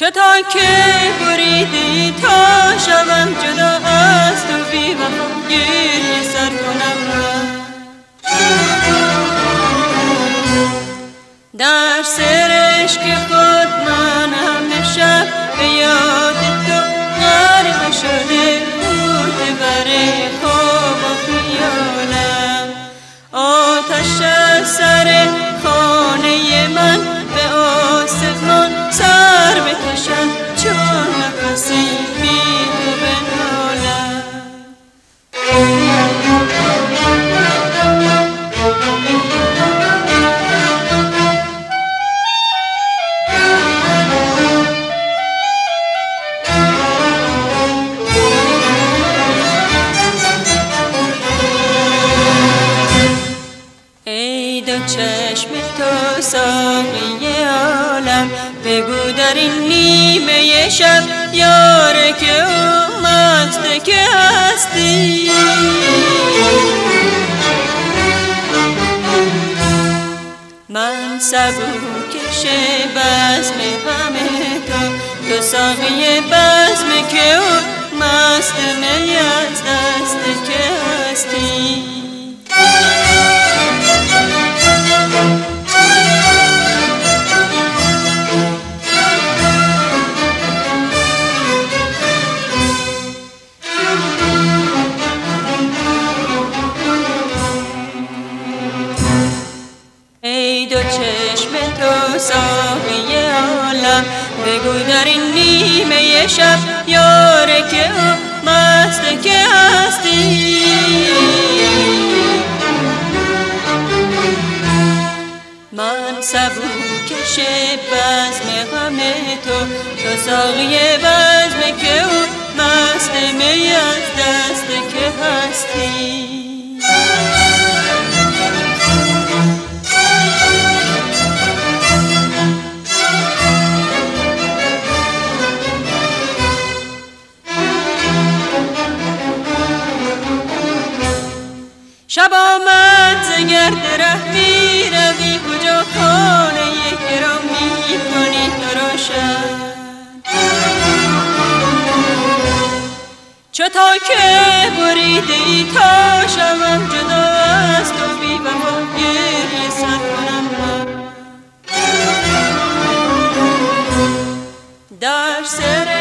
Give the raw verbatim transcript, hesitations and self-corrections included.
چطور که بریدی تا شوم جدا از تو بی وفا گریه سر کنم در سرش که خود من همه شب به یاد تو غرق شده بود بر خواب و خیالم آتش از سر خانه من به آسمان سر بکشد چون نفسی بی تو بنالم ای دو چشم تو ساقی عالم بگو در این نیمه شب یاره که او مست که هستی من سبوکش بزم غم تو تو ساقی بزم که او مست می از دست که هستی ای دو چشم تو ساقی عالم بگو در این نیمه شب یاره که او مست که هستی من سبوکش بزم غم تو تو ساقی بزم که او مست می از دست که هستی شب آمد ز گرد ره می روی کجا خانه کرا می کنی تو روشن چطور که بریدی تا شوم جدا از تو بی وفا گریه سر کنم در سر